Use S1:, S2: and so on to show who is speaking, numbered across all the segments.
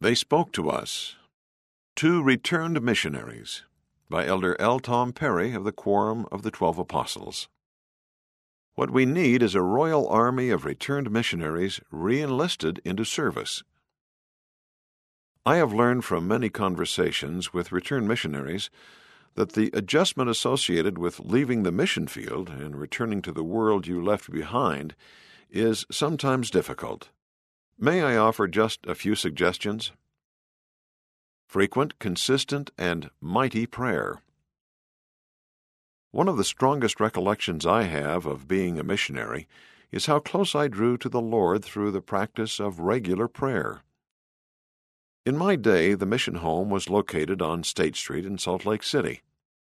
S1: They spoke to us. Two Returned Missionaries by Elder L. Tom Perry of the Quorum of the 12 Apostles. What we need is a royal army of returned missionaries re-enlisted into service. I have learned from many conversations with returned missionaries that the adjustment associated with leaving the mission field and returning to the world you left behind is sometimes difficult. May I offer just a few suggestions? Frequent, consistent, and mighty prayer. One of the strongest recollections I have of being a missionary is how close I drew to the Lord through the practice of regular prayer. In my day, the mission home was located on State Street in Salt Lake City.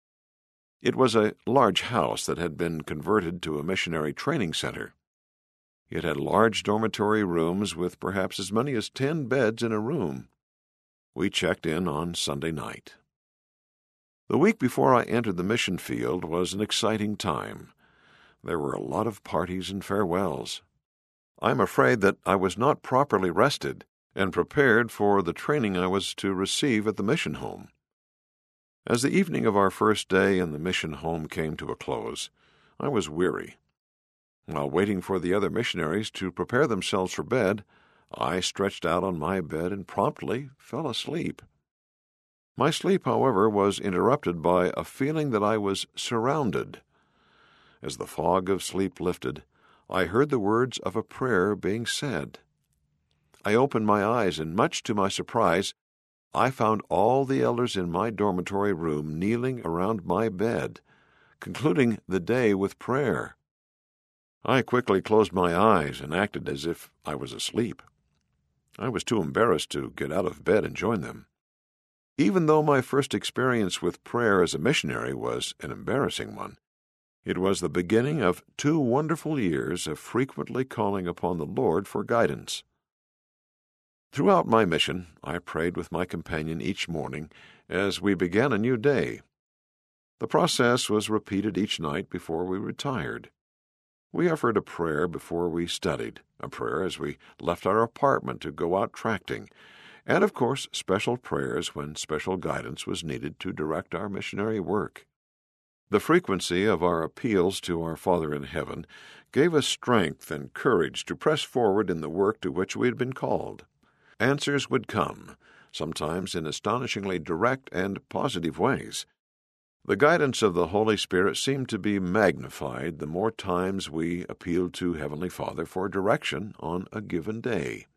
S1: It was a large house that had been converted to a missionary training center. It had large dormitory rooms with perhaps as many as 10 beds in a room. We checked in on Sunday night. The week before I entered the mission field was an exciting time. There were a lot of parties and farewells. I'm afraid that I was not properly rested and prepared for the training I was to receive at the mission home. As the evening of our first day in the mission home came to a close, I was weary. While waiting for the other missionaries to prepare themselves for bed, I stretched out on my bed and promptly fell asleep. My sleep, however, was interrupted by a feeling that I was surrounded. As the fog of sleep lifted, I heard the words of a prayer being said. I opened my eyes, and much to my surprise, I found all the elders in my dormitory room kneeling around my bed, concluding the day with prayer. I quickly closed my eyes and acted as if I was asleep. I was too embarrassed to get out of bed and join them. Even though my first experience with prayer as a missionary was an embarrassing one, it was the beginning of 2 wonderful years of frequently calling upon the Lord for guidance. Throughout my mission, I prayed with my companion each morning as we began a new day. The process was repeated each night before we retired. We offered a prayer before we studied, a prayer as we left our apartment to go out tracting, and, of course, special prayers when special guidance was needed to direct our missionary work. The frequency of our appeals to our Father in heaven gave us strength and courage to press forward in the work to which we had been called. Answers would come, sometimes in astonishingly direct and positive ways. The guidance of the Holy Spirit seemed to be magnified the more times we appealed to Heavenly Father for direction on a given day.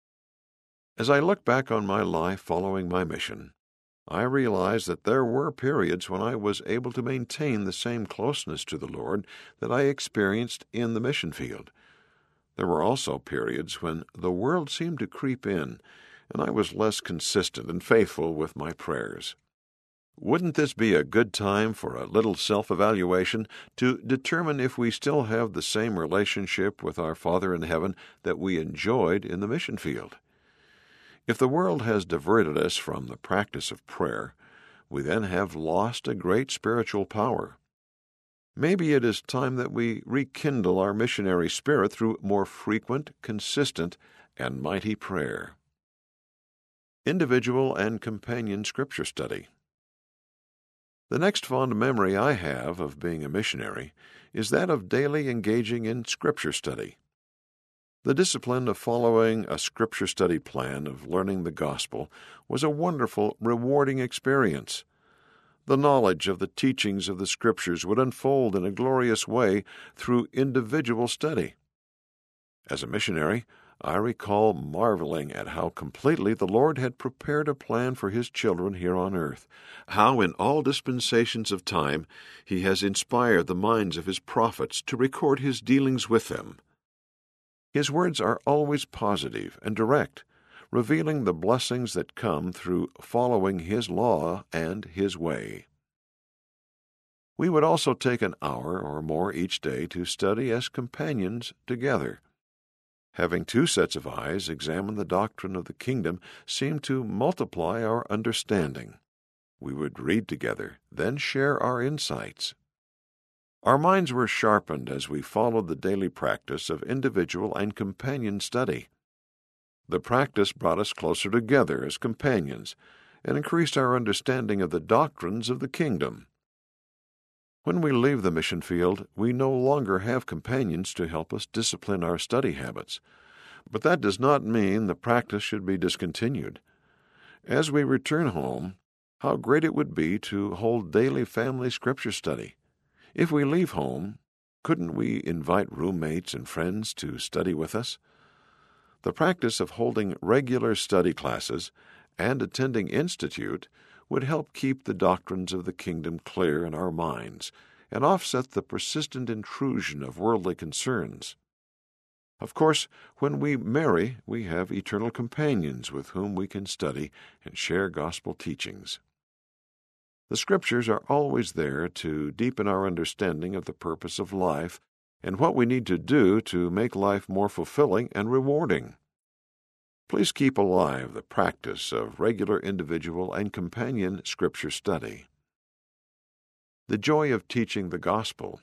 S1: As I look back on my life following my mission, I realize that there were periods when I was able to maintain the same closeness to the Lord that I experienced in the mission field. There were also periods when the world seemed to creep in, and I was less consistent and faithful with my prayers. Wouldn't this be a good time for a little self-evaluation to determine if we still have the same relationship with our Father in heaven that we enjoyed in the mission field? If the world has diverted us from the practice of prayer, we then have lost a great spiritual power. Maybe it is time that we rekindle our missionary spirit through more frequent, consistent, and mighty prayer. Individual and companion scripture study. The next fond memory I have of being a missionary is that of daily engaging in scripture study. The discipline of following a scripture study plan of learning the gospel was a wonderful, rewarding experience. The knowledge of the teachings of the Scriptures would unfold in a glorious way through individual study. As a missionary, I recall marveling at how completely the Lord had prepared a plan for His children here on earth, how in all dispensations of time He has inspired the minds of His prophets to record His dealings with them. His words are always positive and direct, revealing the blessings that come through following His law and His way. We would also take an hour or more each day to study as companions together. Having 2 sets of eyes examine the doctrine of the kingdom seemed to multiply our understanding. We would read together, then share our insights. Our minds were sharpened as we followed the daily practice of individual and companion study. The practice brought us closer together as companions and increased our understanding of the doctrines of the kingdom. When we leave the mission field, we no longer have companions to help us discipline our study habits. But that does not mean the practice should be discontinued. As we return home, how great it would be to hold daily family scripture study. If we leave home, couldn't we invite roommates and friends to study with us? The practice of holding regular study classes and attending Institute would help keep the doctrines of the kingdom clear in our minds and offset the persistent intrusion of worldly concerns. Of course, when we marry, we have eternal companions with whom we can study and share gospel teachings. The Scriptures are always there to deepen our understanding of the purpose of life and what we need to do to make life more fulfilling and rewarding. Please keep alive the practice of regular individual and companion Scripture study. The joy of teaching the gospel.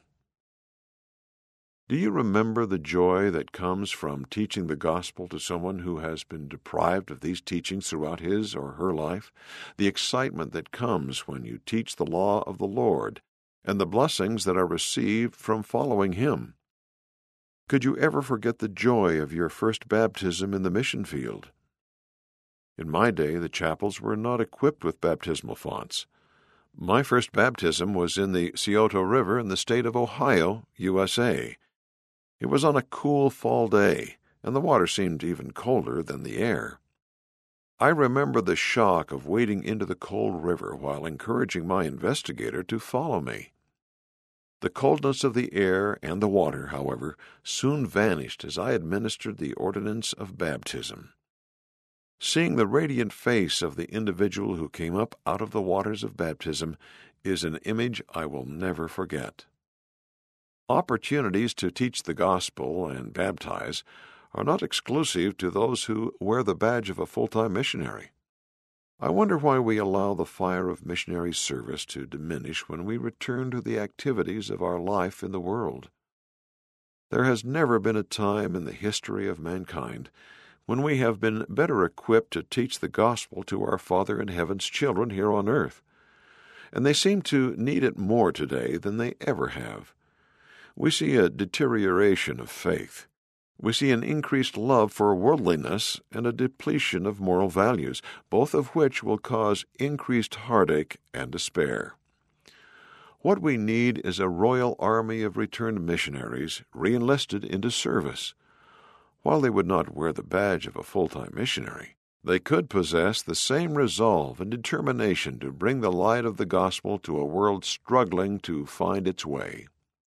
S1: Do you remember the joy that comes from teaching the gospel to someone who has been deprived of these teachings throughout his or her life? The excitement that comes when you teach the law of the Lord and the blessings that are received from following Him. Could you ever forget the joy of your first baptism in the mission field? In my day, the chapels were not equipped with baptismal fonts. My first baptism was in the Scioto River in the state of Ohio, USA. It was on a cool fall day, and the water seemed even colder than the air. I remember the shock of wading into the cold river while encouraging my investigator to follow me. The coldness of the air and the water, however, soon vanished as I administered the ordinance of baptism. Seeing the radiant face of the individual who came up out of the waters of baptism is an image I will never forget. Opportunities to teach the gospel and baptize are not exclusive to those who wear the badge of a full-time missionary. I wonder why we allow the fire of missionary service to diminish when we return to the activities of our life in the world. There has never been a time in the history of mankind when we have been better equipped to teach the gospel to our Father in heaven's children here on earth, and they seem to need it more today than they ever have. We see a deterioration of faith. We see an increased love for worldliness and a depletion of moral values, both of which will cause increased heartache and despair. What we need is a royal army of returned missionaries re-enlisted into service. While they would not wear the badge of a full-time missionary, they could possess the same resolve and determination to bring the light of the gospel to a world struggling to find its way.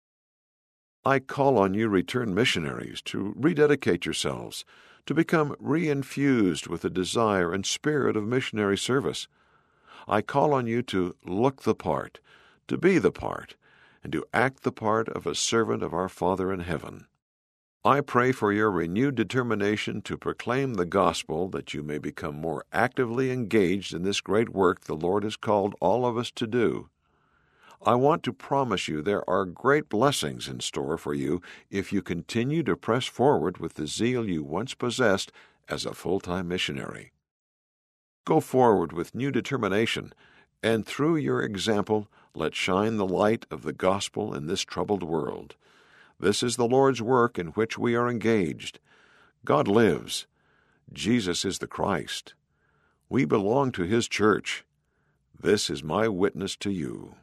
S1: I call on you, returned missionaries, to rededicate yourselves, to become re-infused with the desire and spirit of missionary service. I call on you to look the part, to be the part, and to act the part of a servant of our Father in heaven. I pray for your renewed determination to proclaim the gospel, that you may become more actively engaged in this great work the Lord has called all of us to do. I want to promise you there are great blessings in store for you if you continue to press forward with the zeal you once possessed as a full-time missionary. Go forward with new determination, and through your example, let shine the light of the gospel in this troubled world. This is the Lord's work in which we are engaged. God lives. Jesus is the Christ. We belong to His church. This is my witness to you.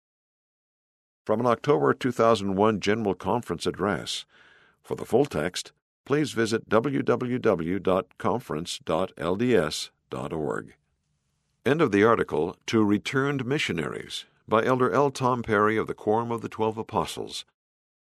S1: From an October 2001 General Conference address. For the full text, please visit www.conference.lds.org. End of the article, To Returned Missionaries, by Elder L. Tom Perry of the Quorum of the 12 Apostles.